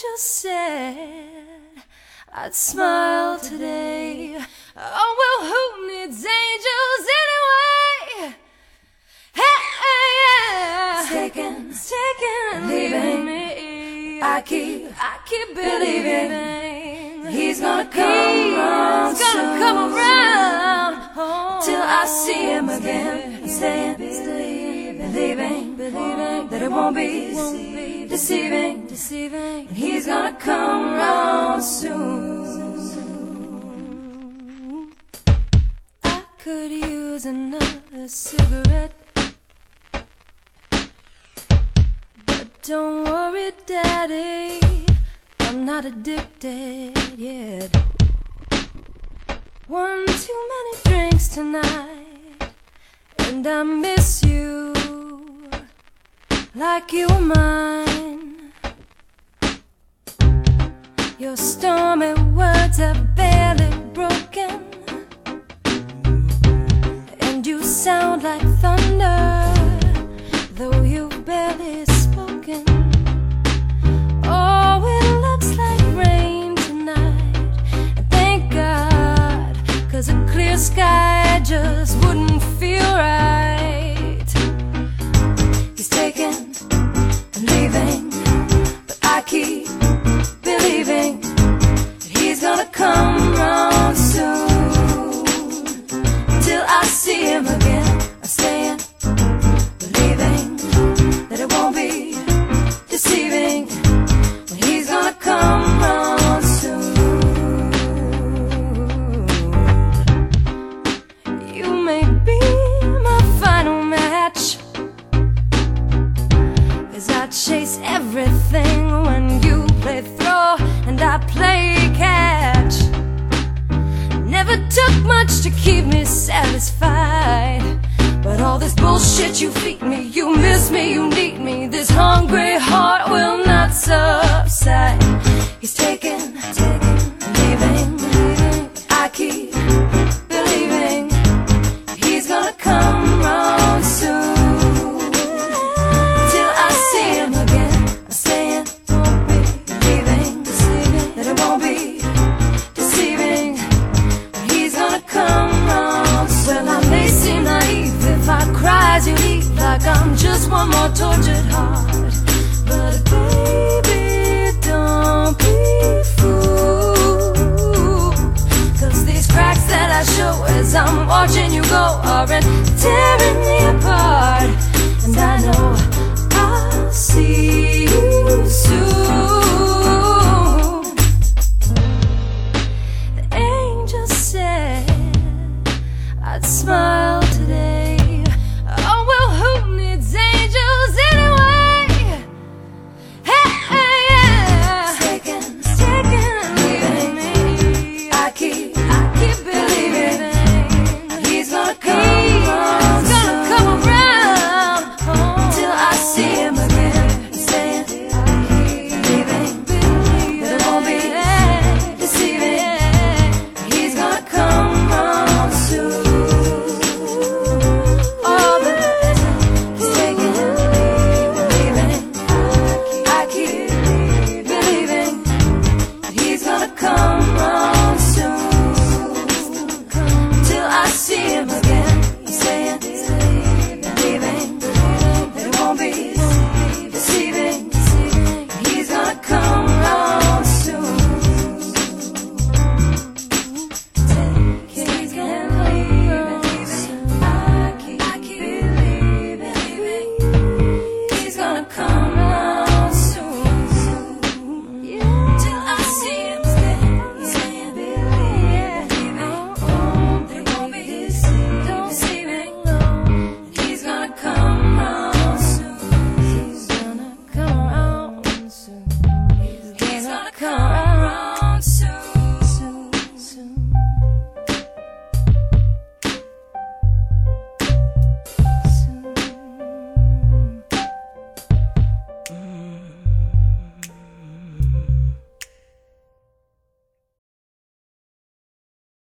angel said I'd smile today. Oh, well, who needs angels anyway? Hey, yeah. It's taking, leaving me. I keep believing he's gonna come around soon. Come around till I see him again. I'm staying, believing that it won't be deceiving. And he's gonna come around soon. I could use another cigarette, but don't worry, Daddy, I'm not addicted yet. One too many drinks tonight, and I miss you like you were mine. Your stormy words are barely broken, and you sound like thunder, though you've barely spoken. Oh, it looks like rain tonight, and thank God, 'cause a clear sky just wouldn't feel right. He's taking and leaving, but I keep believing that he's gonna come round soon. Till I see him again, I'm staying, believing that it won't be deceiving. When he's gonna come round soon. You may be my final match, 'cause I chase everything when you play throw and I play catch. Never took much to keep me satisfied, but all this bullshit you feed me, you miss me, you need me, this hungry heart